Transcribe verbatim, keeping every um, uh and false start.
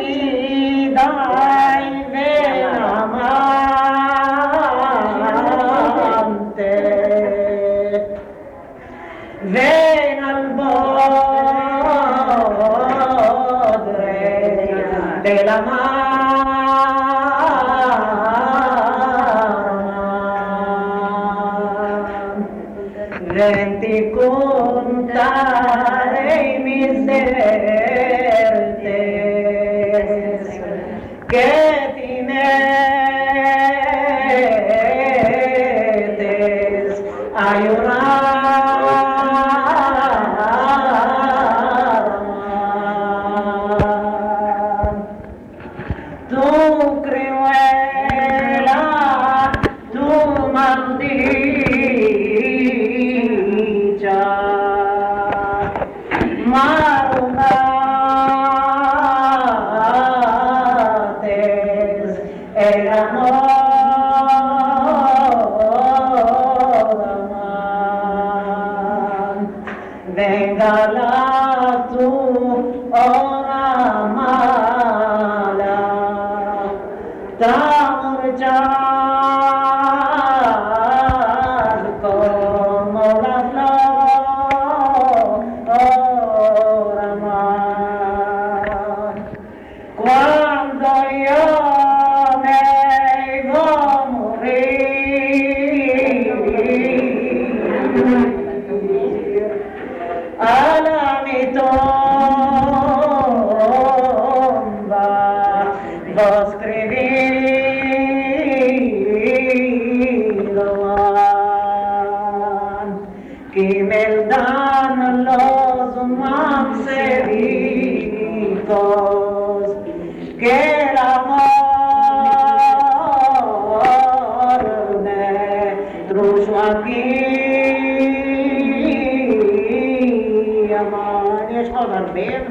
vida y ven amante, ven al bodre de la ven ti contaré mis debertes que ti metes a llorar. Tu cruela, tu maldita marumates el amor venga la tu hora mala tramurchar como la flor amar. Cuando yo me iba a morir a la mi tomba vos escribido que me dan los manceritos que el amor me trujo aquí amar.